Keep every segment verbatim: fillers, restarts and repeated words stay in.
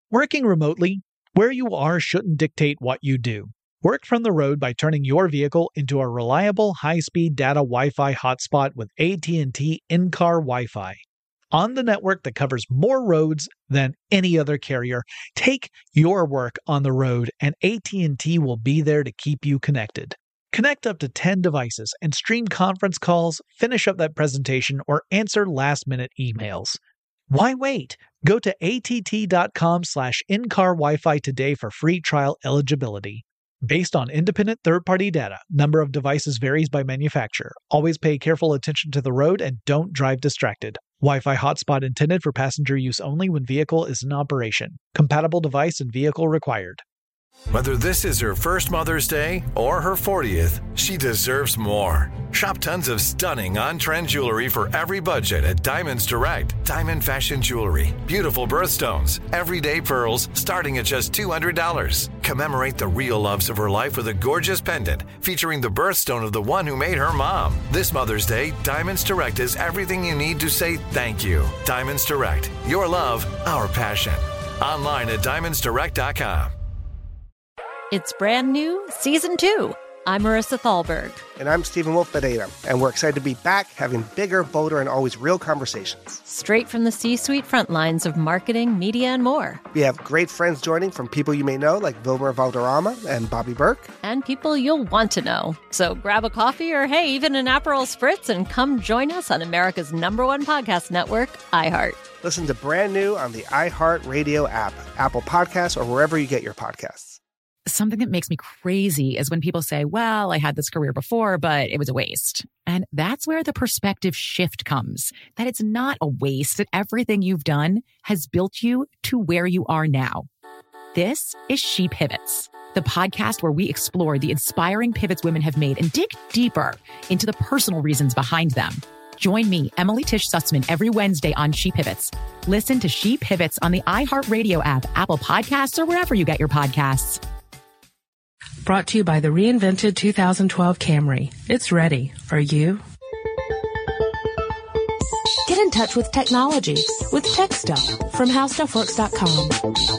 Working remotely, where you are shouldn't dictate what you do. Work from the road by turning your vehicle into a reliable high-speed data Wi-Fi hotspot with A T and T in-car Wi-Fi. On the network that covers more roads than any other carrier, take your work on the road and A T and T will be there to keep you connected. Connect up to ten devices and stream conference calls, finish up that presentation, or answer last-minute emails. Why wait? Go to att.com slash in-car Wi-Fi today for free trial eligibility. Based on independent third-party data, number of devices varies by manufacturer. Always pay careful attention to the road and don't drive distracted. Wi-Fi hotspot intended for passenger use only when vehicle is in operation. Compatible device and vehicle required. Whether this is her first Mother's Day or her fortieth, she deserves more. Shop tons of stunning on-trend jewelry for every budget at Diamonds Direct. Diamond fashion jewelry, beautiful birthstones, everyday pearls starting at just two hundred dollars. Commemorate the real loves of her life with a gorgeous pendant featuring the birthstone of the one who made her mom. This Mother's Day, Diamonds Direct is everything you need to say thank you. Diamonds Direct, your love, our passion. Online at diamonds direct dot com. It's brand new, season two. I'm Marissa Thalberg. And I'm Stephen Wolf Bedeta, and we're excited to be back having bigger, bolder, and always real conversations. Straight from the C-suite front lines of marketing, media, and more. We have great friends joining from people you may know, like Wilmer Valderrama and Bobby Burke. And people you'll want to know. So grab a coffee or, hey, even an Aperol Spritz and come join us on America's number one podcast network, iHeart. Listen to Brand New on the iHeartRadio app, Apple Podcasts, or wherever you get your podcasts. Something that makes me crazy is when people say, well, I had this career before, but it was a waste. And that's where the perspective shift comes, that it's not a waste, that everything you've done has built you to where you are now. This is She Pivots, the podcast where we explore the inspiring pivots women have made and dig deeper into the personal reasons behind them. Join me, Emily Tish Sussman, every Wednesday on She Pivots. Listen to She Pivots on the iHeartRadio app, Apple Podcasts, or wherever you get your podcasts. Brought to you by the reinvented two thousand twelve Camry. It's ready. Are you? Get in touch with technology with Tech Stuff from how stuff works dot com.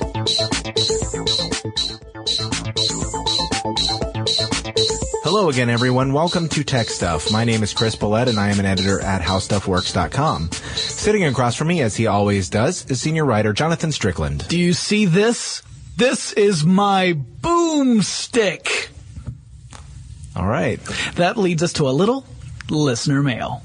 Hello again, everyone. Welcome to Tech Stuff. My name is Chris Paulette, and I am an editor at how stuff works dot com. Sitting across from me, as he always does, is senior writer Jonathan Strickland. Do you see this? This is my boomstick. All right. That leads us to a little listener mail.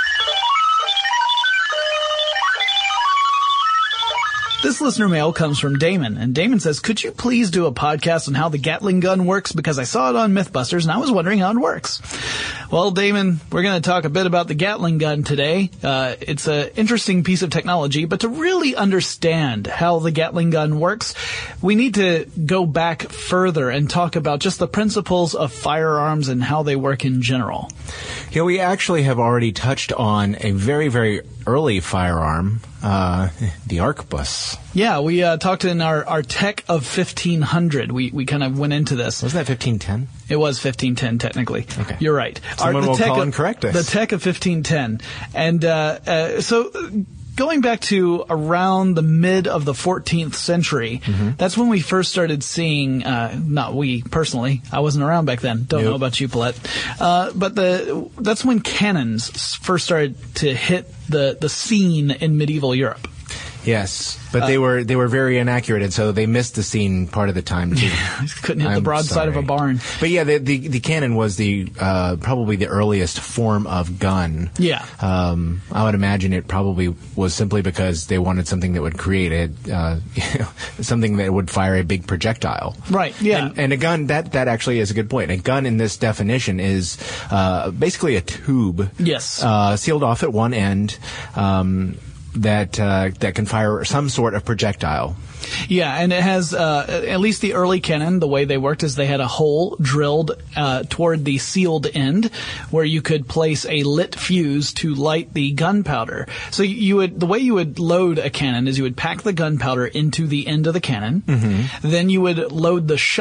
This listener mail comes from Damon, and Damon says, could you please do a podcast on how the Gatling gun works? Because I saw it on Mythbusters, and I was wondering how it works. Well, Damon, we're going to talk a bit about the Gatling gun today. Uh, it's an interesting piece of technology, but to really understand how the Gatling gun works, we need to go back further and talk about just the principles of firearms and how they work in general. Yeah, we actually have already touched on a very, very early firearm, uh, the arquebus. Yeah, we uh, talked in our, our Tech of fifteen hundred. We we kind of went into this. Wasn't that fifteen ten? It was fifteen ten, technically. Okay. You're right. Someone our, the will tech call of, and correct us. The Tech of fifteen ten. And uh, uh, so... going back to around the mid of the fourteenth century, mm-hmm. that's when we first started seeing, uh, not we personally, I wasn't around back then, don't nope. know about you, Paulette, uh, but the that's when cannons first started to hit the, the scene in medieval Europe. Yes, but uh, they were they were very inaccurate, and so they missed the scene part of the time too. Yeah, couldn't hit I'm the broadside sorry. of a barn. But yeah, the the, the cannon was the uh, probably the earliest form of gun. Yeah, um, I would imagine it probably was simply because they wanted something that would create a uh, you know, something that would fire a big projectile. Right. Yeah, and, and a gun that that actually is a good point. A gun in this definition is uh, basically a tube. Yes, uh, sealed off at one end. Um, that uh, that can fire some sort of projectile. Yeah, and it has, uh, at least the early cannon, the way they worked is they had a hole drilled uh, toward the sealed end where you could place a lit fuse to light the gunpowder. So you would, the way you would load a cannon is you would pack the gunpowder into the end of the cannon, mm-hmm. then you would load the shot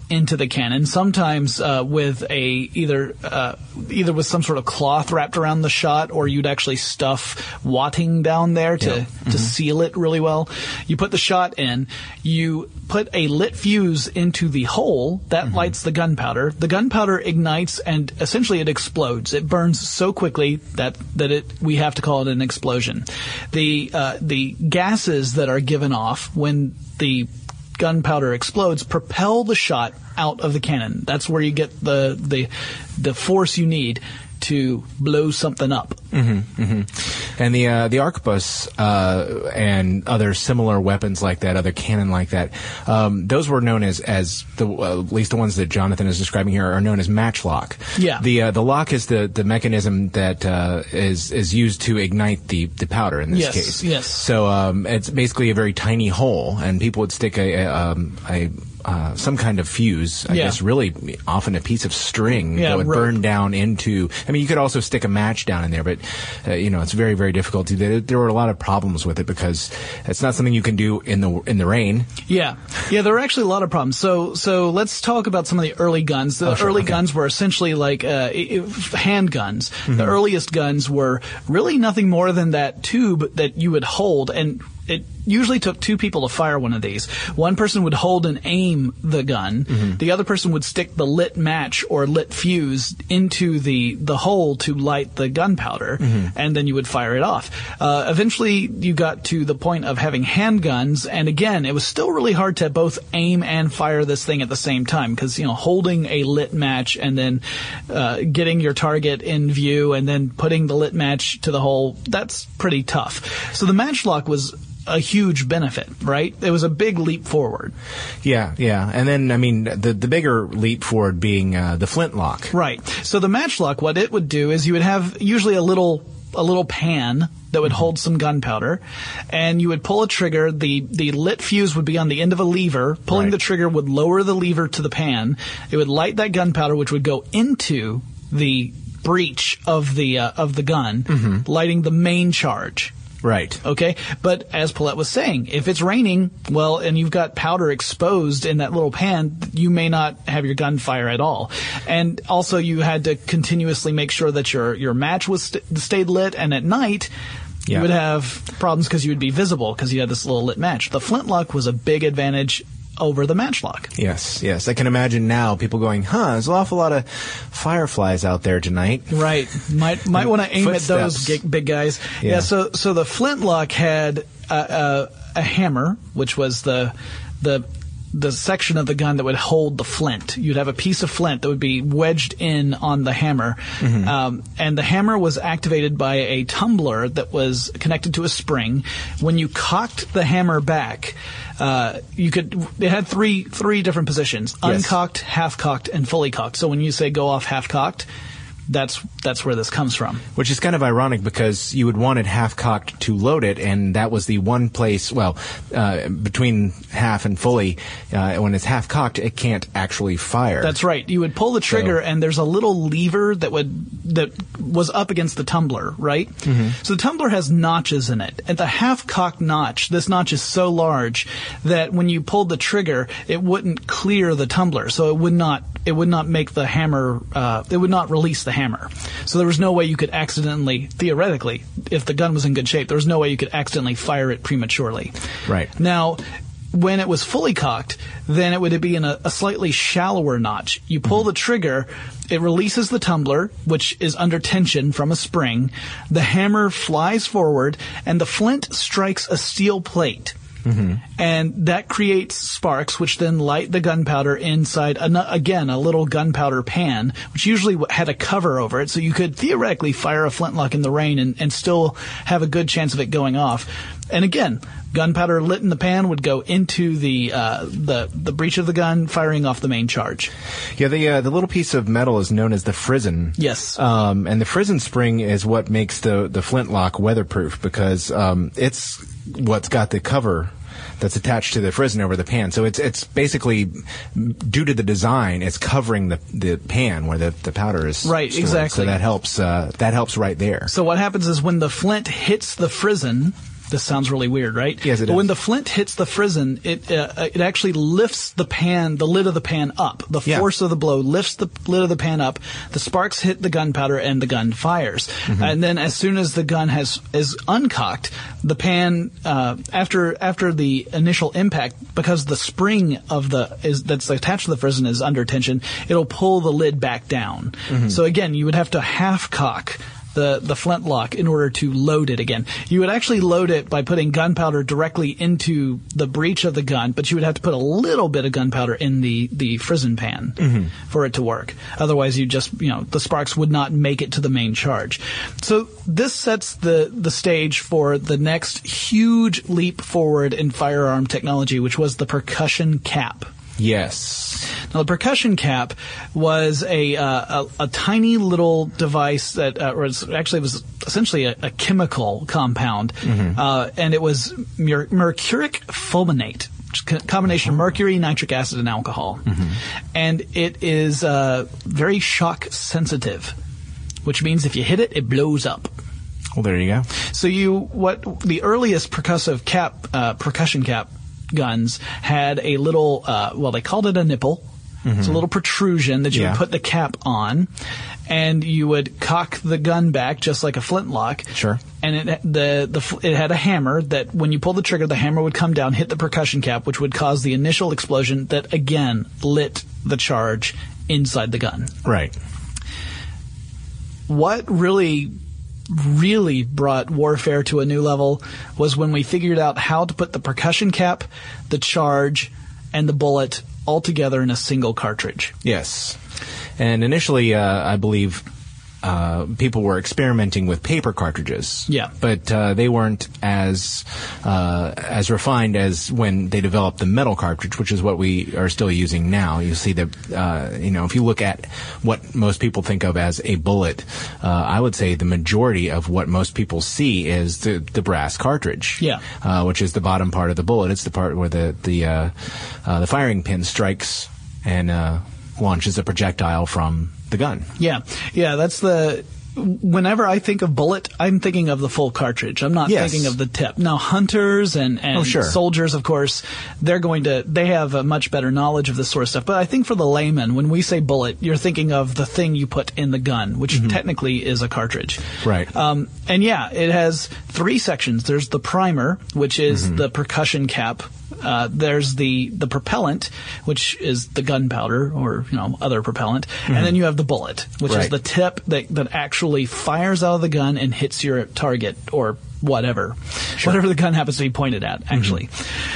into the cannon, sometimes uh, with a either uh, either with some sort of cloth wrapped around the shot, or you'd actually stuff wadding down there to, yeah. to mm-hmm. seal it really well. You put the shot in, you put a lit fuse into the hole, that mm-hmm. lights the gunpowder. The gunpowder ignites and essentially it explodes. It burns so quickly that, that it we have to call it an explosion. The uh, the gases that are given off when the gunpowder explodes propel the shot out of the cannon. That's where you get the the the force you need to blow something up. Mm-hmm, mm-hmm. And the uh, the arquebus uh, and other similar weapons like that, other cannon like that, um, those were known as as the uh, at least the ones that Jonathan is describing here are known as matchlock. Yeah. The uh, the lock is the, the mechanism that uh, is is used to ignite the, the powder in this yes, case. Yes. So um, it's basically a very tiny hole, and people would stick a, a, um, a Uh, some kind of fuse, I yeah. guess really often a piece of string yeah, that would rope. burn down into, I mean, you could also stick a match down in there, but, uh, you know, it's very, very difficult to, there, there were a lot of problems with it because it's not something you can do in the, in the rain. Yeah. Yeah, there were actually a lot of problems. So, so let's talk about some of the early guns. The oh, sure. early okay. guns were essentially like, uh, handguns. Mm-hmm. The earliest guns were really nothing more than that tube that you would hold, and it usually took two people to fire one of these. One person would hold and aim the gun. Mm-hmm. The other person would stick the lit match or lit fuse into the, the hole to light the gunpowder, mm-hmm. and then you would fire it off. Uh, eventually, you got to the point of having handguns, and again, it was still really hard to both aim and fire this thing at the same time, because, you know, holding a lit match and then uh, getting your target in view and then putting the lit match to the hole, that's pretty tough. So the matchlock was a huge benefit, right? It was a big leap forward. Yeah, yeah. And then, I mean, the the bigger leap forward being uh, the flintlock. Right. So the matchlock, what it would do is you would have usually a little a little pan that would mm-hmm. hold some gunpowder, and you would pull a trigger. The the lit fuse would be on the end of a lever. Pulling right. the trigger would lower the lever to the pan. It would light that gunpowder, which would go into the breech of the uh, of the gun, mm-hmm. lighting the main charge. Right. Okay. But as Paulette was saying, if it's raining, well, and you've got powder exposed in that little pan, you may not have your gun fire at all. And also you had to continuously make sure that your, your match was st- stayed lit, and at night, yeah. you would have problems because you would be visible because you had this little lit match. The flintlock was a big advantage over the matchlock. Yes, yes. I can imagine now people going, huh, there's an awful lot of fireflies out there tonight. Right. Might might want to aim Footsteps. at those big, big guys. Yeah. yeah, so so the flintlock had a, a, a hammer, which was the the the section of the gun that would hold the flint. You'd have a piece of flint that would be wedged in on the hammer. Mm-hmm. Um, and the hammer was activated by a tumbler that was connected to a spring. When you cocked the hammer back, uh, you could, it had three, three different positions. Yes. Uncocked, half-cocked, and fully cocked. So when you say go off half-cocked, that's that's where this comes from. Which is kind of ironic because you would want it half-cocked to load it, and that was the one place, well, uh, between half and fully, uh, when it's half-cocked, it can't actually fire. That's right. You would pull the trigger, so. and there's a little lever that would that was up against the tumbler, right? Mm-hmm. So the tumbler has notches in it. At the half-cocked notch, this notch is so large that when you pulled the trigger, it wouldn't clear the tumbler, so it would not it would not make the hammer, uh, it would not release the hammer. So there was no way you could accidentally, theoretically, if the gun was in good shape, there was no way you could accidentally fire it prematurely. Right. Now, when it was fully cocked, then it would be in a, a slightly shallower notch. You pull mm-hmm. the trigger, it releases the tumbler, which is under tension from a spring. The hammer flies forward, and the flint strikes a steel plate. Mm-hmm. And that creates sparks, which then light the gunpowder inside, an, again, a little gunpowder pan, which usually had a cover over it, so you could theoretically fire a flintlock in the rain and, and still have a good chance of it going off. And again, gunpowder lit in the pan would go into the uh, the the breech of the gun, firing off the main charge. Yeah, the uh, the little piece of metal is known as the frizzen. Yes. Um, and the frizzen spring is what makes the, the flintlock weatherproof because um, it's what's got the cover that's attached to the frizzen over the pan. So it's it's basically, due to the design, it's covering the, the pan where the, the powder is right, stored. Exactly. So that helps uh, that helps right there. So what happens is when the flint hits the frizzen, This sounds really weird, right? Yes, it but is. when the flint hits the frizzen, it uh, it actually lifts the pan, the lid of the pan up. The Yeah. force of the blow lifts the lid of the pan up. The sparks hit the gunpowder, and the gun fires. Mm-hmm. And then, as soon as the gun has is uncocked, the pan uh, after after the initial impact, because the spring of the is that's attached to the frizzen is under tension, it'll pull the lid back down. Mm-hmm. So again, you would have to half cock the the flintlock in order to load it again. You would actually load it by putting gunpowder directly into the breech of the gun, but you would have to put a little bit of gunpowder in the the frizzen pan Mm-hmm. for it to work. Otherwise, you just you know the sparks would not make it to the main charge. So this sets the the stage for the next huge leap forward in firearm technology, which was the percussion cap. Yes. Now, the percussion cap was a uh, a, a tiny little device that uh, was actually was essentially a, a chemical compound, Mm-hmm. uh, and it was mer- mercuric fulminate, which is a combination of mercury, nitric acid, and alcohol, Mm-hmm. and it is uh, very shock sensitive, which means if you hit it, it blows up. Well, there you go. So you what the earliest percussive cap uh, percussion cap guns had a little uh, well they called it a nipple. Mm-hmm. It's a little protrusion that you Yeah. would put the cap on, and you would cock the gun back just like a flintlock. Sure. And it the the fl- it had a hammer that when you pulled the trigger, the hammer would come down, hit the percussion cap, which would cause the initial explosion that again lit the charge inside the gun. Right. What really really brought warfare to a new level was when we figured out how to put the percussion cap, the charge, and the bullet all together in a single cartridge. Yes. And initially, uh, I believe uh, people were experimenting with paper cartridges. Yeah. But uh, they weren't as uh, as refined as when they developed the metal cartridge, which is what we are still using now. You see that, uh, you know, if you look at what most people think of as a bullet, uh, I would say the majority of what most people see is the, the brass cartridge. Yeah. Uh, which is the bottom part of the bullet. It's the part where the the uh, uh, the firing pin strikes and uh, launches a projectile from the gun. Yeah, yeah, that's the. Whenever I think of bullet, I'm thinking of the full cartridge. I'm not Yes. thinking of the tip. Now, hunters and, and Oh, sure. soldiers, of course, they're going to, they have a much better knowledge of this sort of stuff. But I think for the layman, when we say bullet, you're thinking of the thing you put in the gun, which technically is a cartridge. Right. Um, and yeah, it has three sections. There's the primer, which is Mm-hmm. the percussion cap. Uh, there's the, the propellant, which is the gunpowder or, you know, other propellant. And then you have the bullet, which is Right. the tip that, that actually fires out of the gun and hits your target or whatever. Whatever the gun happens to be pointed at, actually.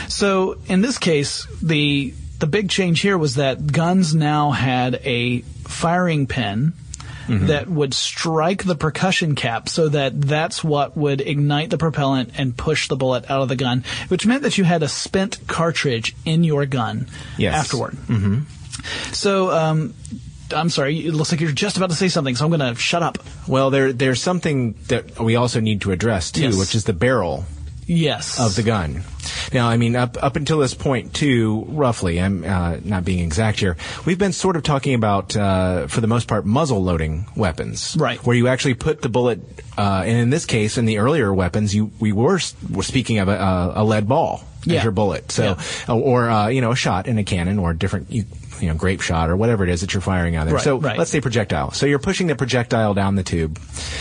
So in this case, the the big change here was that guns now had a firing pin that would strike the percussion cap so that that's what would ignite the propellant and push the bullet out of the gun, which meant that you had a spent cartridge in your gun Yes. afterward. Mm-hmm. So, um, I'm sorry, it looks like you're just about to say something, so I'm going to shut up. Well, there there's something that we also need to address too, Yes. which is the barrel Yes. of the gun. Now, I mean, up up until this point, too, roughly, I'm uh, not being exact here, we've been sort of talking about, uh, for the most part, muzzle-loading weapons. Right. Where you actually put the bullet, uh, and in this case, in the earlier weapons, you we were, were speaking of a, a lead ball Yeah. as your bullet. So, Yeah. or, uh, you know, a shot in a cannon or different, you, you know, grape shot or whatever it is that you're firing out there. Right, so right. let's say projectile. So you're pushing the projectile down the tube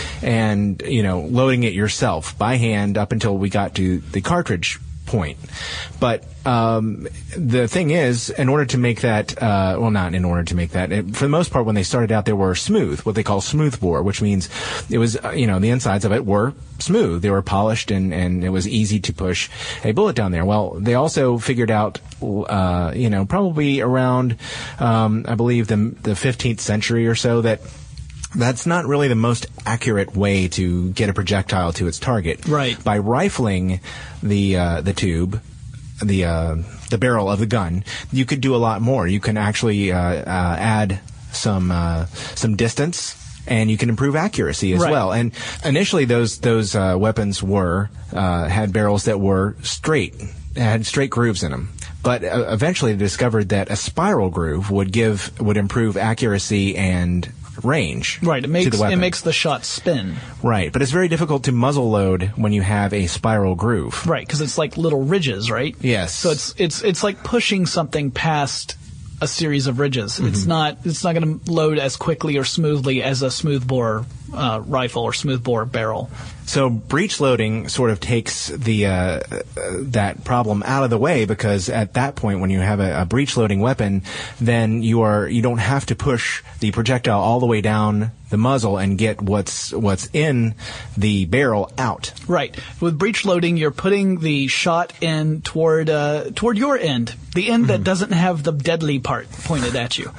and, you know, loading it yourself by hand up until we got to the cartridge point. But um, the thing is, in order to make that, uh, well, not in order to make that, it, for the most part, when they started out, they were smooth, what they call smooth bore, which means it was, uh, you know, the insides of it were smooth. They were polished, and, and it was easy to push a bullet down there. Well, they also figured out, uh, you know, probably around, um, I believe, the, the fifteenth century or so, that that's not really the most accurate way to get a projectile to its target. Right. By rifling the uh, the tube, the uh, the barrel of the gun, you could do a lot more. You can actually uh, uh, add some uh, some distance, and you can improve accuracy as Right. well. And initially, those those uh, weapons were uh, had barrels that were straight, had straight grooves in them. But uh, eventually, they discovered that a spiral groove would give would improve accuracy and range. Right. It makes to the weapon. it makes the shot spin. Right, but it's very difficult to muzzle load when you have a spiral groove. Right, because it's like little ridges, right? Yes. So it's it's it's like pushing something past a series of ridges. Mm-hmm. It's not it's not going to load as quickly or smoothly as a smoothbore uh, rifle or smoothbore barrel. So breech loading sort of takes the uh, uh, that problem out of the way, because at that point, when you have a, a breech loading weapon, then you are you don't have to push the projectile all the way down the muzzle and get what's what's in the barrel out. Right. With breech loading, you're putting the shot in toward uh, toward your end, the end mm-hmm. that doesn't have the deadly part pointed at you.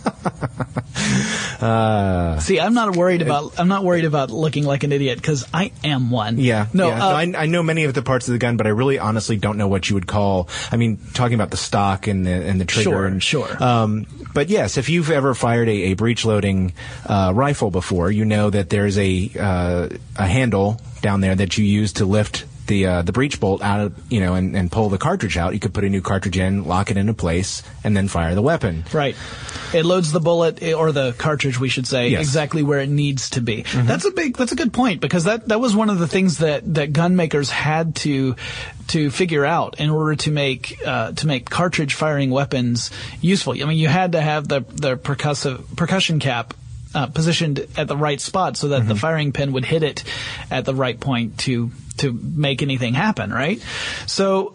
uh, See, I'm not worried about I'm not worried about looking like an idiot, because I am one. Yeah. No, yeah. Uh, no I, I know many of the parts of the gun, but I really honestly don't know what you would call. I mean, talking about the stock and the and the trigger. Sure. And, sure. Um, but yes, if you've ever fired a, a breech loading uh, rifle before, you know that there's a uh, a handle down there that you use to lift the uh, the breech bolt out of, you know, and, and pull the cartridge out. You could put a new cartridge in, lock it into place, and then fire the weapon. Right. It loads the bullet, or the cartridge, we should say, yes. exactly where it needs to be. Mm-hmm. That's a big, that's a good point, because that, that was one of the things that, that gun makers had to to figure out in order to make uh, to make cartridge firing weapons useful. I mean, you had to have the the percussive percussion cap Uh, positioned at the right spot so that mm-hmm. the firing pin would hit it at the right point to to make anything happen, right? So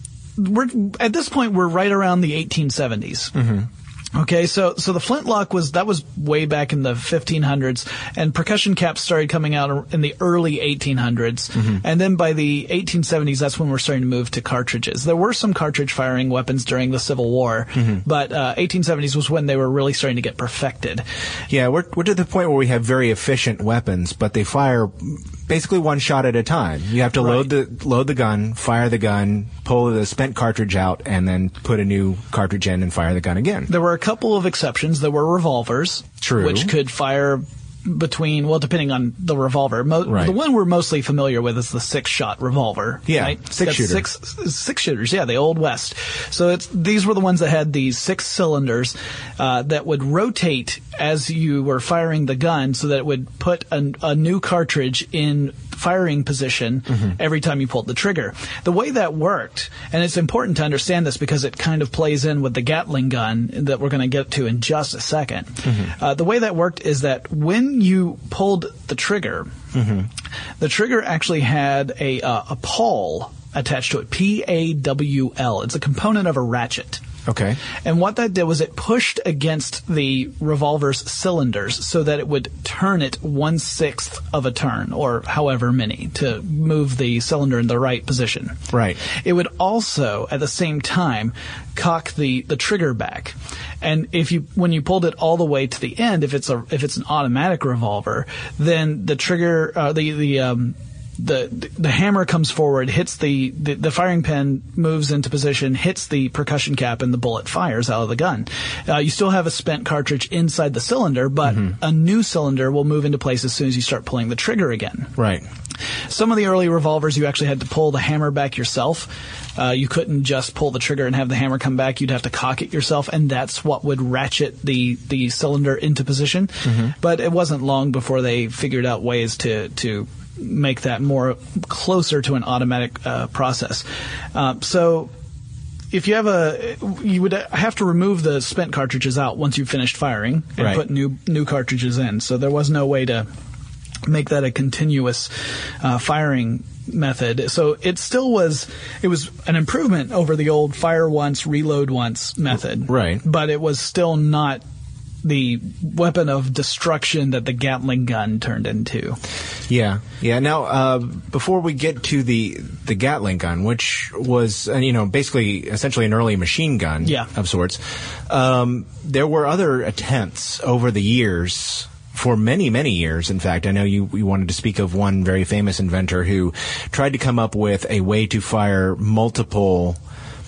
we're at this point we're right around the eighteen seventies. Mm-hmm. Okay, so so the flintlock was that was way back in the fifteen hundreds, and percussion caps started coming out in the early eighteen hundreds, mm-hmm. and then by the eighteen seventies, that's when we're starting to move to cartridges. There were some cartridge firing weapons during the Civil War, mm-hmm. but uh, eighteen seventies was when they were really starting to get perfected. Yeah, we're we're to the point where we have very efficient weapons, but they fire basically one shot at a time. You have to right. load the load the gun, fire the gun, pull the spent cartridge out, and then put a new cartridge in and fire the gun again. There were a couple of exceptions. There were revolvers, True. which could fire between, well, depending on the revolver. Mo- right. The one we're mostly familiar with is the six-shot revolver. Yeah, right? six-shooter. Six, six shooters, yeah, the Old West. So it's these were the ones that had these six cylinders uh, that would rotate as you were firing the gun, so that it would put a, a new cartridge in firing position mm-hmm. every time you pulled the trigger. The way that worked, and it's important to understand this because it kind of plays in with the Gatling gun that we're going to get to in just a second. Mm-hmm. Uh, the way that worked is that when you pulled the trigger, mm-hmm. the trigger actually had a, uh, a pawl attached to it, P A W L. It's a component of a ratchet. Okay. And what that did was it pushed against the revolver's cylinders so that it would turn it one-sixth of a turn, or however many, to move the cylinder in the right position. Right. It would also, at the same time, cock the, the trigger back. And if you, when you pulled it all the way to the end, if it's a, if it's an automatic revolver, then the trigger, uh, the, the, um, The the hammer comes forward, hits the, the the firing pin, moves into position, hits the percussion cap, and the bullet fires out of the gun. Uh, you still have a spent cartridge inside the cylinder, but mm-hmm. a new cylinder will move into place as soon as you start pulling the trigger again. Right. Some of the early revolvers, you actually had to pull the hammer back yourself. Uh, you couldn't just pull the trigger and have the hammer come back. You'd have to cock it yourself, and that's what would ratchet the, the cylinder into position. Mm-hmm. But it wasn't long before they figured out ways to to make that more closer to an automatic uh, process. Uh, so if you have a, you would have to remove the spent cartridges out once you've finished firing and right. put new new cartridges in. So there was no way to make that a continuous uh, firing method. So it still was, it was an improvement over the old fire once, reload once method. Right. But it was still not the weapon of destruction that the Gatling gun turned into. Yeah, yeah. Now, uh, before we get to the the Gatling gun, which was, uh, you know, basically essentially an early machine gun yeah. of sorts, um, there were other attempts over the years. For many, many years, in fact. I know you, you wanted to speak of one very famous inventor who tried to come up with a way to fire multiple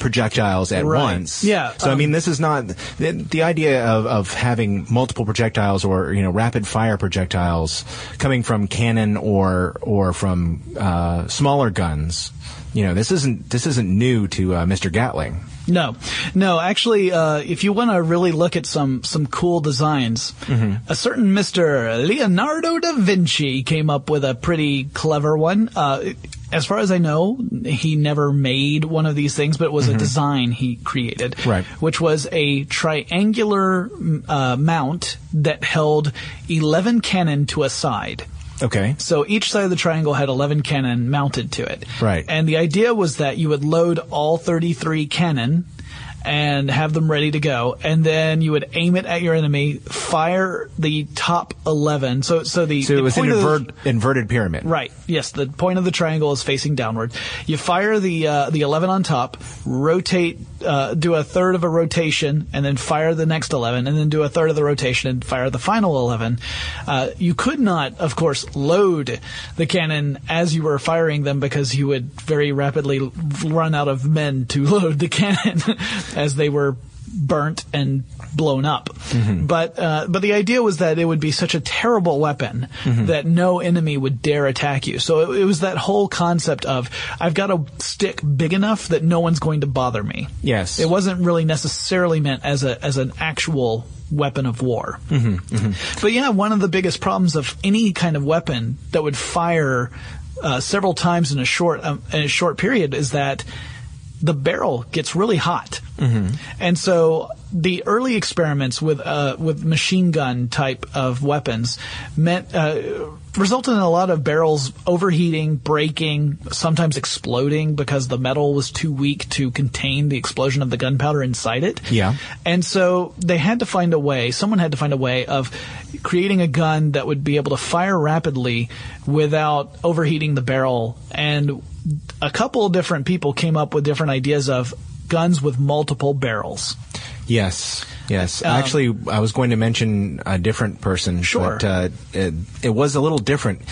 projectiles at Right. once. Yeah, So, I um, mean, this is not the, the idea of, of having multiple projectiles or, you know, rapid fire projectiles coming from cannon or, or from, uh, smaller guns. You know, this isn't, this isn't new to, uh, Mister Gatling. No, no. Actually, uh, if you want to really look at some some cool designs, mm-hmm. a certain Mister Leonardo da Vinci came up with a pretty clever one. Uh, as far as I know, he never made one of these things, but it was mm-hmm. a design he created, right. which was a triangular uh, mount that held eleven cannon to a side. Okay. So each side of the triangle had eleven cannon mounted to it. Right. And the idea was that you would load all thirty-three cannon and have them ready to go, and then you would aim it at your enemy, fire the top eleven. So, so the so the it was an point of invert, the, inverted pyramid. Right. Yes. The point of the triangle is facing downward. You fire the uh, the eleven on top, rotate, uh, do a third of a rotation, and then fire the next eleven, and then do a third of the rotation and fire the final eleven. Uh, you could not, of course, load the cannon as you were firing them because you would very rapidly run out of men to load the cannon as they were burnt and blown up. Mm-hmm. But uh, but the idea was that it would be such a terrible weapon mm-hmm. that no enemy would dare attack you. So it, it was that whole concept of, I've got a stick big enough that no one's going to bother me. Yes. It wasn't really necessarily meant as a as an actual weapon of war. Mm-hmm. Mm-hmm. But yeah, one of the biggest problems of any kind of weapon that would fire uh, several times in a short um, in a short period is that the barrel gets really hot. Mm-hmm. And so the early experiments with uh, with machine gun type of weapons meant uh, resulted in a lot of barrels overheating, breaking, sometimes exploding because the metal was too weak to contain the explosion of the gunpowder inside it. Yeah. And so they had to find a way, someone had to find a way of creating a gun that would be able to fire rapidly without overheating the barrel. And a couple of different people came up with different ideas of guns with multiple barrels. Yes, yes. Um, Actually, I was going to mention a different person. Sure. But uh, it, it was a little different.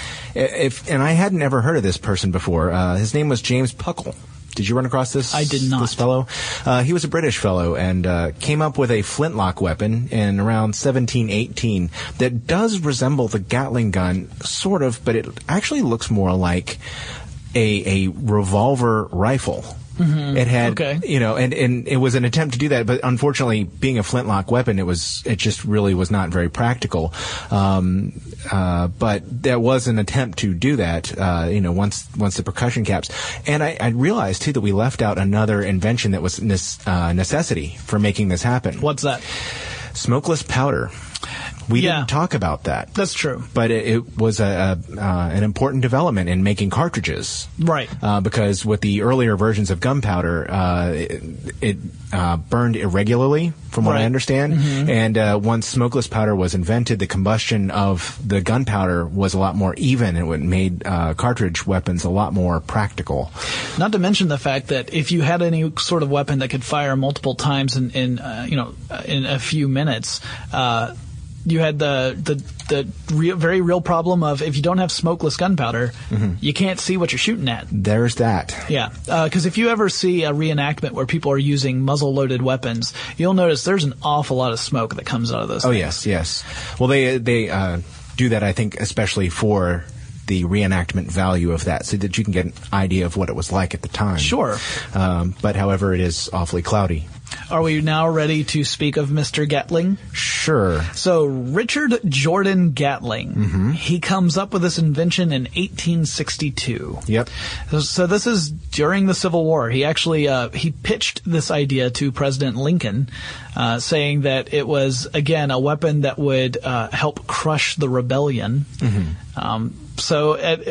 If and I hadn't ever heard of this person before. Uh, his name was James Puckle. Did you run across this? I did not. This fellow? Uh, he was a British fellow and uh, came up with a flintlock weapon in around seventeen eighteen that does resemble the Gatling gun, sort of, but it actually looks more like a, a revolver rifle. Mm-hmm. It had, okay. you know, and, and it was an attempt to do that, but unfortunately, being a flintlock weapon, it was, it just really was not very practical. Um, uh, but there was an attempt to do that, uh, you know, once, once the percussion caps. And I, I realized too that we left out another invention that was this, uh, necessity for making this happen. What's that? Smokeless powder. We yeah. didn't talk about that. That's true. But it, it was a, a uh, an important development in making cartridges. Right. Uh, because with the earlier versions of gunpowder, uh, it, it uh, burned irregularly, from what right. I understand. Mm-hmm. And uh, once smokeless powder was invented, the combustion of the gunpowder was a lot more even, and it made uh, cartridge weapons a lot more practical. Not to mention the fact that if you had any sort of weapon that could fire multiple times in, in uh, you know, in a few minutes, uh, you had the the the real, very real problem of if you don't have smokeless gunpowder, mm-hmm. you can't see what you're shooting at. There's that. Yeah, because uh, if you ever see a reenactment where people are using muzzle-loaded weapons, you'll notice there's an awful lot of smoke that comes out of those Oh, things. yes, yes. Well, they they uh, do that, I think, especially for the reenactment value of that, so that you can get an idea of what it was like at the time. Sure. Um, but, however, it is awfully cloudy. Are we now ready to speak of Mister Gatling? Sure. So Richard Jordan Gatling, mm-hmm. he comes up with this invention in eighteen sixty-two. Yep. So this is during the Civil War. He actually uh, he pitched this idea to President Lincoln, uh, saying that it was, again, a weapon that would uh, help crush the rebellion. Mm-hmm. Um, So uh,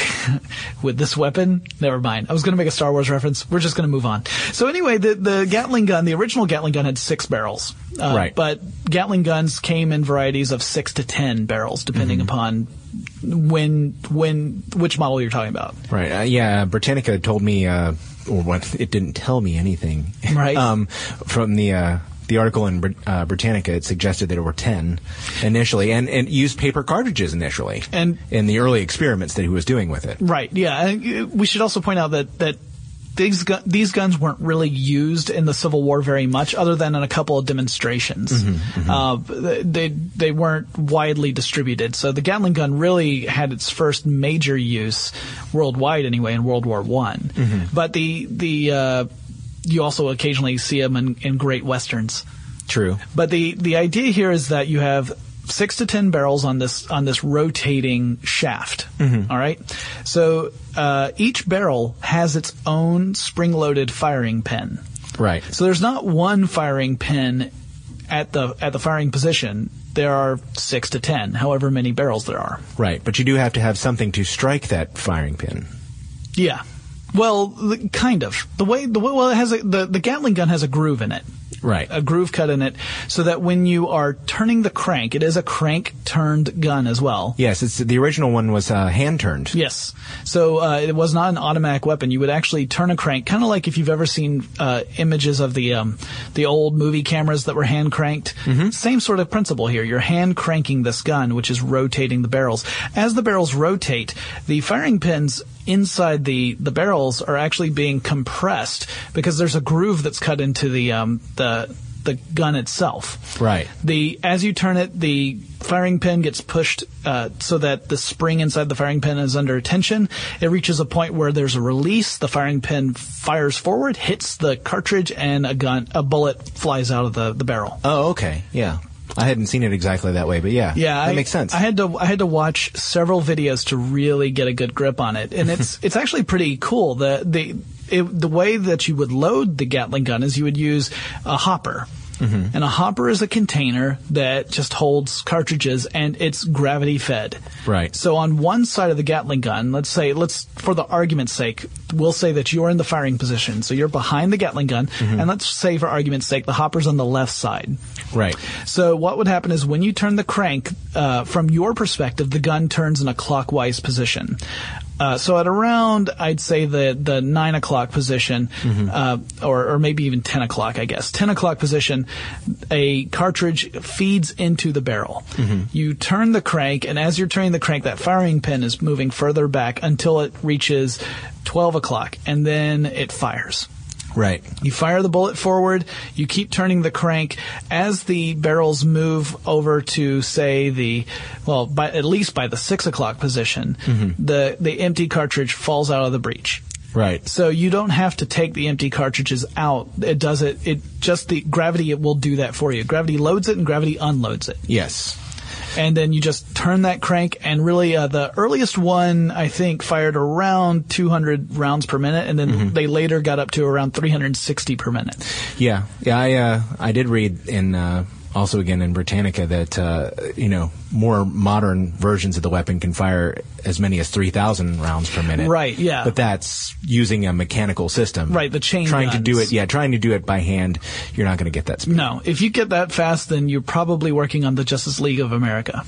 with this weapon, never mind. I was going to make a Star Wars reference. We're just going to move on. So anyway, the, the Gatling gun, the original Gatling gun had six barrels. Uh, right. But Gatling guns came in varieties of six to ten barrels, depending mm-hmm. upon when, when, which model you're talking about. Right. Uh, yeah, Britannica told me, uh, or what, it didn't tell me anything. Right. um, from the, uh, The article in uh, Britannica, it suggested that there were ten initially, and, and used paper cartridges initially, and in the early experiments that he was doing with it. Right. Yeah. And we should also point out that that these gu- these guns weren't really used in the Civil War very much, other than in a couple of demonstrations. Mm-hmm, mm-hmm. Uh, they they weren't widely distributed. So the Gatling gun really had its first major use worldwide, anyway, in World War One. Mm-hmm. But the the uh, you also occasionally see them in, in great westerns. True. But the the idea here is that you have six to ten barrels on this on this rotating shaft. Mm-hmm. All right. So uh, each barrel has its own spring-loaded firing pin. Right. So there's not one firing pin at the at the firing position. There are six to ten, however many barrels there are. Right. But you do have to have something to strike that firing pin. Yeah. Well, the, kind of. The way the well it has a, the the Gatling gun has a groove in it. Right. A groove cut in it, so that when you are turning the crank, it is a crank-turned gun as well. Yes, it's, the original one was uh, hand-turned. Yes. So uh, it was not an automatic weapon. You would actually turn a crank, kind of like if you've ever seen uh, images of the um, the old movie cameras that were hand-cranked. Mm-hmm. Same sort of principle here. You're hand-cranking this gun, which is rotating the barrels. As the barrels rotate, the firing pins inside the, the barrels are actually being compressed because there's a groove that's cut into the um, the the gun itself. Right. The as you turn it, the firing pin gets pushed uh, so that the spring inside the firing pin is under tension. It reaches a point where there's a release. The firing pin fires forward, hits the cartridge, and a gun a bullet flies out of the, the barrel. Oh, okay. Yeah. I hadn't seen it exactly that way, but yeah, yeah, that I, makes sense. I had to I had to watch several videos to really get a good grip on it, and it's it's actually pretty cool. The the it, the way that you would load the Gatling gun is you would use a hopper. Mm-hmm. And a hopper is a container that just holds cartridges, and it's gravity fed. Right. So on one side of the Gatling gun, let's say, let's for the argument's sake, we'll say that you're in the firing position. So you're behind the Gatling gun, mm-hmm. and let's say for argument's sake, the hopper's on the left side. Right. So what would happen is when you turn the crank, uh, from your perspective, the gun turns in a clockwise position. Uh, so at around, I'd say the, the nine o'clock position, mm-hmm. uh, or, or maybe even ten o'clock, I guess. ten o'clock position, a cartridge feeds into the barrel. Mm-hmm. You turn the crank, and as you're turning the crank, that firing pin is moving further back until it reaches twelve o'clock, and then it fires. Right. You fire the bullet forward, you keep turning the crank. As the barrels move over to, say, the, well, by, at least by the six o'clock position, mm-hmm. the, the empty cartridge falls out of the breech. Right. So you don't have to take the empty cartridges out. It does it, it just the gravity, it will do that for you. Gravity loads it and gravity unloads it. Yes. And then you just turn that crank, and really uh, the earliest one, I think, fired around two hundred rounds per minute, and then mm-hmm. they later got up to around three hundred sixty per minute. Yeah. Yeah, I uh, I did read in uh, also again in Britannica that, uh, you know, more modern versions of the weapon can fire as many as three thousand rounds per minute. Right, yeah. But that's using a mechanical system. Right, the chain Trying guns. to do it, yeah, trying to do it by hand, you're not going to get that speed. No. If you get that fast, then you're probably working on the Justice League of America.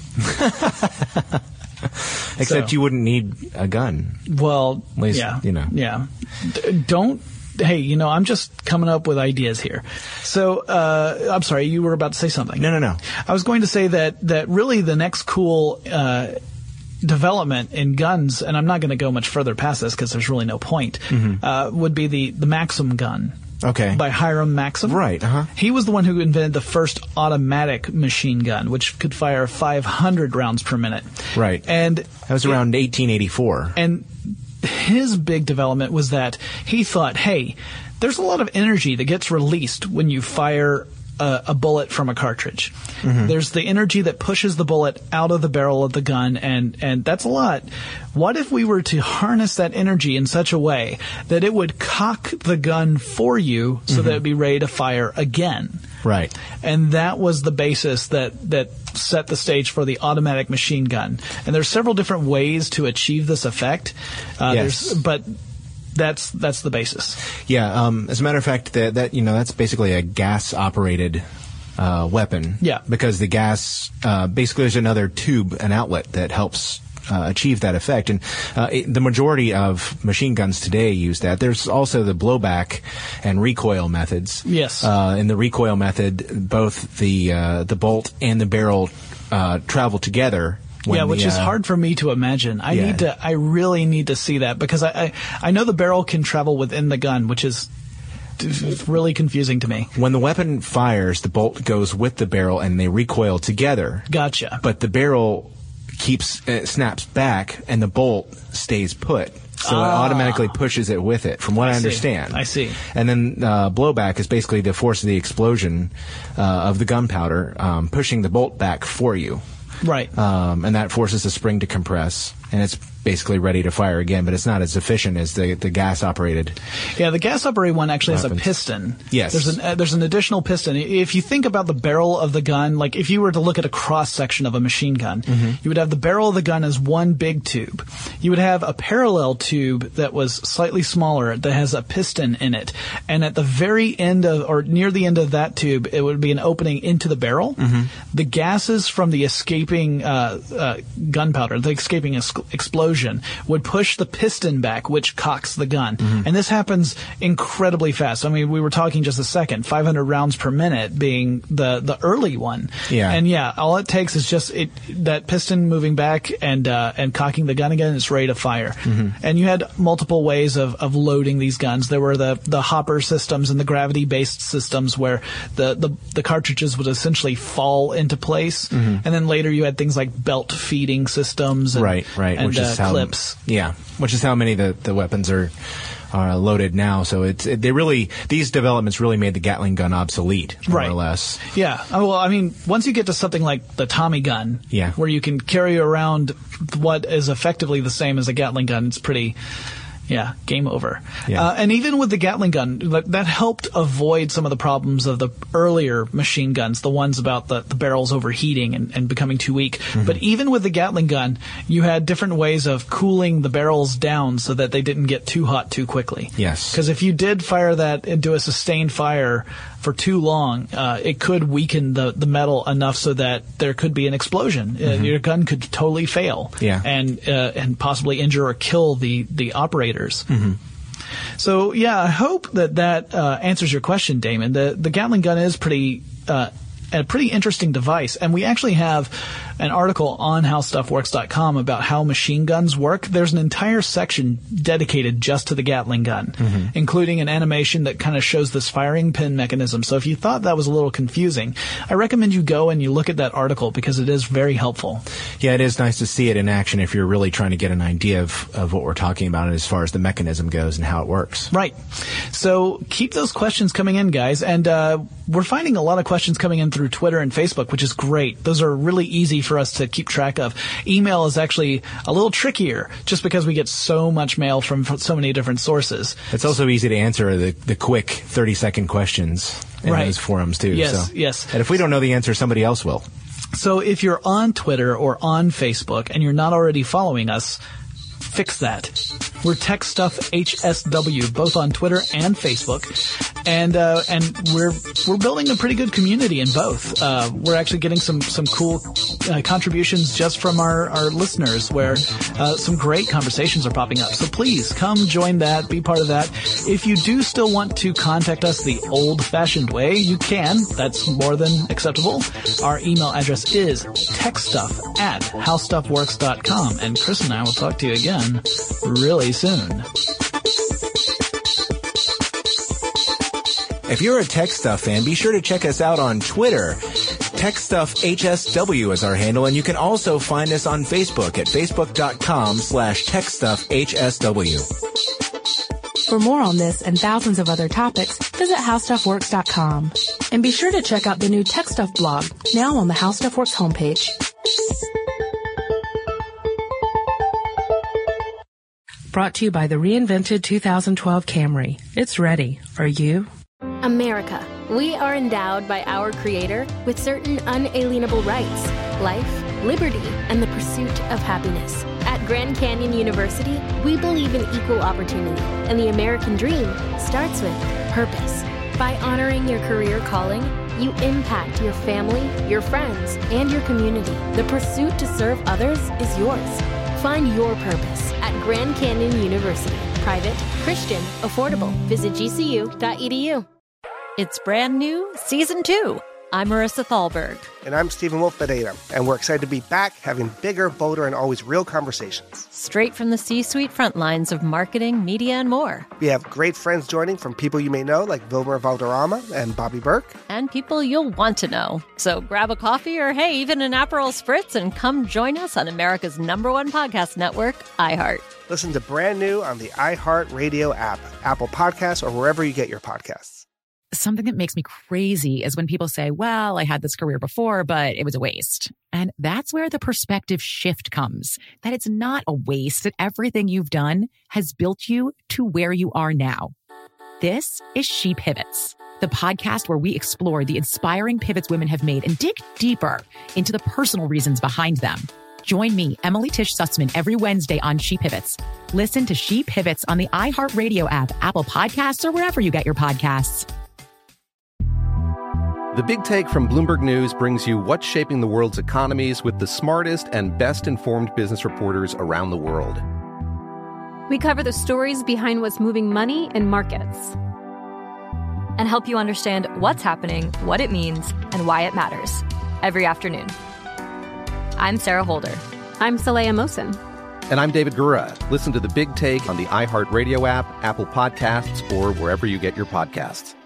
Except so, you wouldn't need a gun. Well, At least, yeah. you know. Yeah. D- don't... Hey, you know, I'm just coming up with ideas here. So, uh, I'm sorry, you were about to say something. No, no, no. I was going to say that, that really the next cool, uh, development in guns, and I'm not going to go much further past this because there's really no point, mm-hmm. uh, would be the, the Maxim gun. Okay. By Hiram Maxim. Right, uh-huh. He was the one who invented the first automatic machine gun, which could fire five hundred rounds per minute. Right. And that was around it, eighteen eighty-four. And his big development was that he thought, hey, there's a lot of energy that gets released when you fire a, a bullet from a cartridge. Mm-hmm. There's the energy that pushes the bullet out of the barrel of the gun, and, and that's a lot. What if we were to harness that energy in such a way that it would cock the gun for you so mm-hmm. that it would be ready to fire again? Right. And that was the basis that, that set the stage for the automatic machine gun. And there's several different ways to achieve this effect. Uh, yes. There's, but that's that's the basis. Yeah. Um, as a matter of fact, that, that you know that's basically a gas-operated uh, weapon. Yeah. Because the gas uh, basically there's another tube, an outlet that helps Uh, achieve that effect. And uh, it, the majority of machine guns today use that. There's also the blowback and recoil methods. Yes. Uh, in the recoil method, both the uh, the bolt and the barrel uh, travel together When yeah, which the, is uh, hard for me to imagine. I yeah. need to, I really need to see that because I, I, I know the barrel can travel within the gun, which is really confusing to me. When the weapon fires, the bolt goes with the barrel and they recoil together. Gotcha. But the barrel keeps, uh, snaps back and the bolt stays put. So Ah. it automatically pushes it with it, from what I, I see. understand. I see. And then uh, blowback is basically the force of the explosion uh, of the gunpowder um, pushing the bolt back for you. Right. Um, and that forces the spring to compress, and it's basically ready to fire again, but it's not as efficient as the, the gas-operated. Yeah, the gas-operated one actually weapons. has a piston. Yes. There's an uh, there's an additional piston. If you think about the barrel of the gun, like if you were to look at a cross-section of a machine gun, mm-hmm. you would have the barrel of the gun as one big tube. You would have a parallel tube that was slightly smaller that has a piston in it. And at the very end of, or near the end of that tube, it would be an opening into the barrel. Mm-hmm. The gases from the escaping uh, uh, gunpowder, the escaping es- explosion, would push the piston back, which cocks the gun. Mm-hmm. And this happens incredibly fast. I mean, we were talking just a second, five hundred rounds per minute being the, the early one. Yeah. And yeah, all it takes is just it, that piston moving back and, uh, and cocking the gun again, and it's ready to fire. Mm-hmm. And you had multiple ways of, of loading these guns. There were the, the hopper systems and the gravity-based systems where the, the, the cartridges would essentially fall into place. Mm-hmm. And then later you had things like belt feeding systems. And, right, right. And, which is uh, how, clips. Yeah, which is how many of the, the weapons are are loaded now. So it's it, they really these developments really made the Gatling gun obsolete, more right. or less. Yeah. Well, I mean, once you get to something like the Tommy gun, yeah. where you can carry around what is effectively the same as a Gatling gun, it's pretty. Yeah, game over. Yeah. Uh, and even with the Gatling gun, that, that helped avoid some of the problems of the earlier machine guns, the ones about the, the barrels overheating and, and becoming too weak. Mm-hmm. But even with the Gatling gun, you had different ways of cooling the barrels down so that they didn't get too hot too quickly. Yes. Because if you did fire that into a sustained fire for too long, uh, it could weaken the, the metal enough so that there could be an explosion. Mm-hmm. Uh, your gun could totally fail. Yeah. And, uh, and possibly injure or kill the, the operators. Mm-hmm. So, yeah, I hope that that uh, answers your question, Damon. The, the Gatling gun is pretty, uh, a pretty interesting device. And we actually have an article on how stuff works dot com about how machine guns work. There's an entire section dedicated just to the Gatling gun, mm-hmm. including an animation that kind of shows this firing pin mechanism. So if you thought that was a little confusing, I recommend you go and you look at that article because it is very helpful. Yeah, it is nice to see it in action if you're really trying to get an idea of, of what we're talking about as far as the mechanism goes and how it works. Right. So keep those questions coming in, guys. And uh, we're finding a lot of questions coming in through Twitter and Facebook, which is great. Those are really easy for us to keep track of. Email is actually a little trickier just because we get so much mail from, from so many different sources. It's also easy to answer the, the quick thirty-second questions in right. those forums, too. Yes, so. yes. And if we don't know the answer, somebody else will. So if you're on Twitter or on Facebook and you're not already following us, fix that. We're Tech Stuff H S W, both on Twitter and Facebook, and uh, and we're we're building a pretty good community in both. Uh, we're actually getting some some cool uh, contributions just from our our listeners, where uh, some great conversations are popping up. So please come join that, be part of that. If you do still want to contact us the old-fashioned way, you can. That's more than acceptable. Our email address is techstuff at howstuffworks dot com, and Chris and I will talk to you again really soon. If you're a Tech Stuff fan, be sure to check us out on Twitter. Tech Stuff H S W is our handle, and you can also find us on Facebook at facebook.com slash techstuffhsw. For more on this and thousands of other topics, visit how stuff works dot com. And be sure to check out the new Tech Stuff blog, now on the How Stuff Works homepage. Brought to you by the reinvented two thousand twelve Camry. It's ready. Are you? America. We are endowed by our Creator with certain unalienable rights: life, liberty, and the pursuit of happiness. At Grand Canyon University, we believe in equal opportunity, and the American dream starts with purpose. By honoring your career calling, you impact your family, your friends, and your community. The pursuit to serve others is yours. Find your purpose at Grand Canyon University. Private, Christian, affordable. Visit G C U dot E D U. It's brand new, season two I'm Marissa Thalberg. And I'm Stephen Wolf Bedeta, and we're excited to be back having bigger, bolder, and always real conversations. Straight from the C-suite front lines of marketing, media, and more. We have great friends joining from people you may know, like Wilmer Valderrama and Bobby Burke. And people you'll want to know. So grab a coffee or, hey, even an Aperol Spritz and come join us on America's number one podcast network, iHeart. Listen to Brand New on the iHeart Radio app, Apple Podcasts, or wherever you get your podcasts. Something that makes me crazy is when people say, well, I had this career before, but it was a waste. And that's where the perspective shift comes, that it's not a waste, that everything you've done has built you to where you are now. This is She Pivots, the podcast where we explore the inspiring pivots women have made and dig deeper into the personal reasons behind them. Join me, Emily Tish Sussman, every Wednesday on She Pivots. Listen to She Pivots on the iHeartRadio app, Apple Podcasts, or wherever you get your podcasts. The Big Take from Bloomberg News brings you what's shaping the world's economies with the smartest and best-informed business reporters around the world. We cover the stories behind what's moving money and markets, and help you understand what's happening, what it means, and why it matters every afternoon. I'm Sarah Holder. I'm Saleha Mohsin. And I'm David Gura. Listen to The Big Take on the iHeartRadio app, Apple Podcasts, or wherever you get your podcasts.